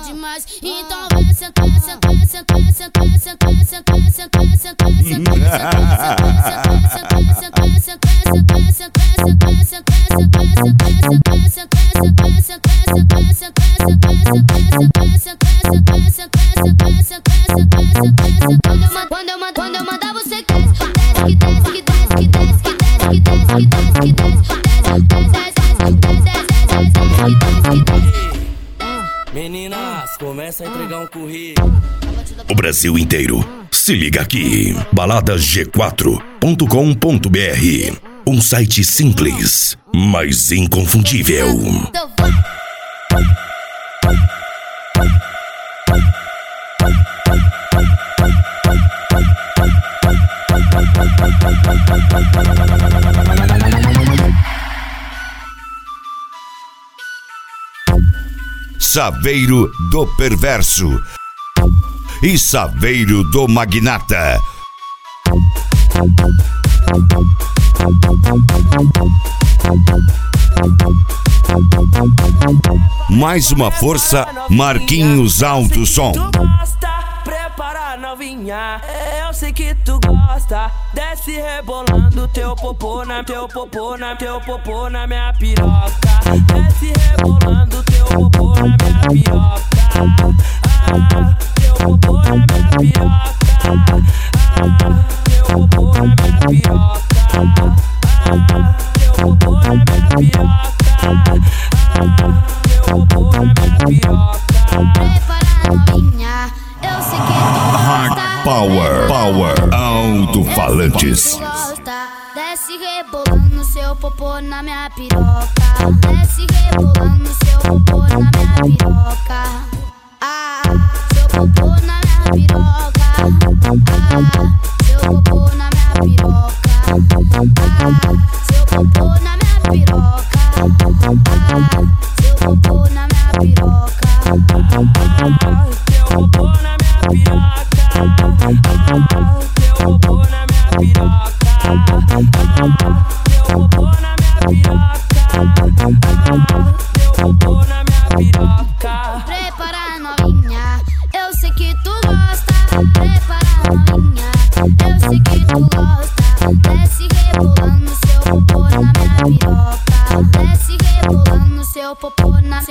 demais. Então vem sentar, sentar, sentar, sentar, sentar, sentar, sentar, sentar, quando eu mandar você desce, que desce, que desce, que desce, que desce, que desce, que desce, que desce. Meninas, começa a entregar um currículo. O Brasil inteiro, se liga aqui. baladasg4.com.br. Um site simples, mas inconfundível. Saveiro do Perverso e Saveiro do Magnata. Mais uma força, Marquinhos Alto Som. Prepara novinha, eu sei que tu gosta. Desce rebolando teu popô na minha piroca. Desce rebolando teu popô na minha piroca. Teu popô na minha piroca. Teu popô na minha piroca. Teu popô na minha piroca. Teu popô na minha piroca. Prepara novinha, eu sei que tu gosta. Power, alto-falantes. Desce rebolando seu popô na minha piroca. Desce rebolando seu popô na minha piroca. Seu popô na minha piroca. Seu popô na minha piroca. Seu popô na minha piroca. Seu popô na minha piroca. Teu popô na minha piroca. Teu popô na minha piroca. Teu popô na minha piroca. Teu popô na minha piroca. Prepara novinha, eu sei que tu gosta. Prepara novinha, eu sei que tu gosta. Desce rebolando seu popô na minha piroca. Desce rebolando seu popô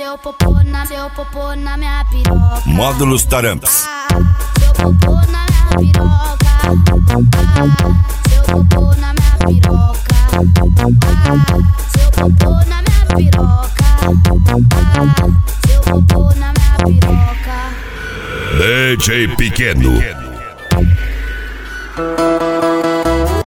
na minha piroca. Módulos Taramps. Seu popô na minha piroca. Seu popô na minha piroca. Seu popô na minha piroca. Seu popô na minha piroca. DJ Pequeno.